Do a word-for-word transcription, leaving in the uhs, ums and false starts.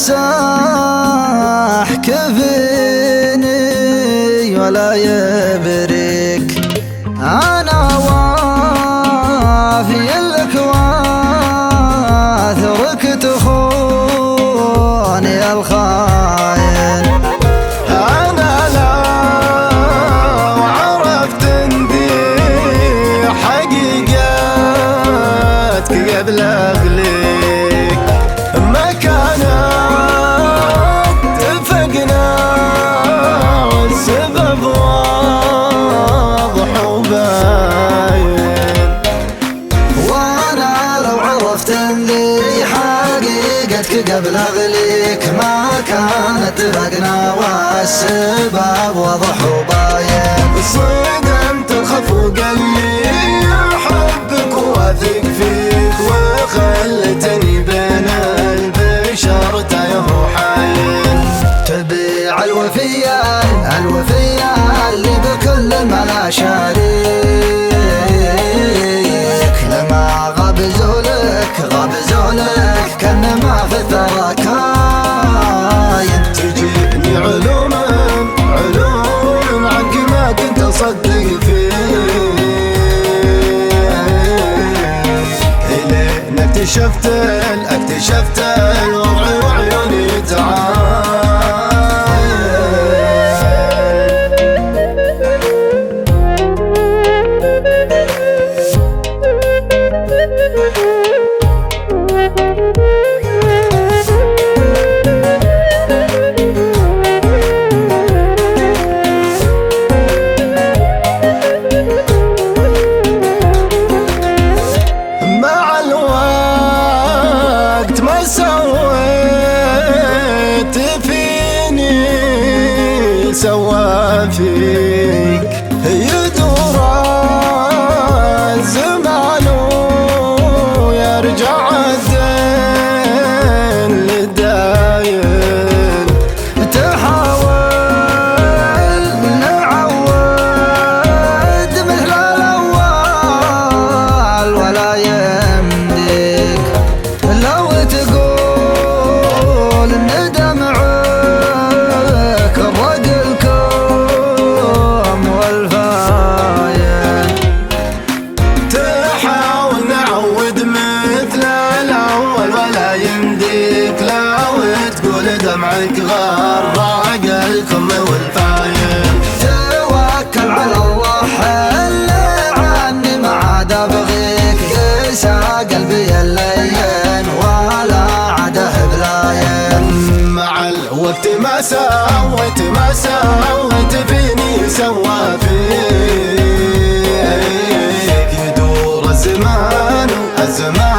مساح كفيني ولا يبرك. أنا وافي لك واثرك تخوني الخاين. أنا لو عرفت اندي حقيقتك قبل أغليك مكانك اتفقنا والسبب واضح وباين. وانا لو عرفت اني حقيقتك قبل اغليك ما كانت اتفقنا والسبب واضح وباين. صدمت الخف وقلي احبك واثق فيك وخلتني بين البشر تايه وحايل. تبيع الوفية الوفية اللي بكل الملا شريك. لما غاب زولك غاب زولك كان ما في الثرى كاين. تجيني علوم علوم عنك ما كنت اصدق فيه الين اكتشفت اكتشفت الوضع وعيوني تعال. سويت فيني سوى فيك يدور الزمان ويرجع الدين للداين. تحاول نعود مثل الأول ولا يمديك. لو تقول ان دمعك رد الكوم والفاين. تحاول نعود مثل الاول ولا يمديك. لو تقول دمعك غرق الكم والفاين. توكل على الله اللي عني ما عاد ابغيك. قسى قلبي اللين ولا عاده بلاين. مع الوقت ما سويت ما سويت فيني سوى فيك. يدور الزمان الزمان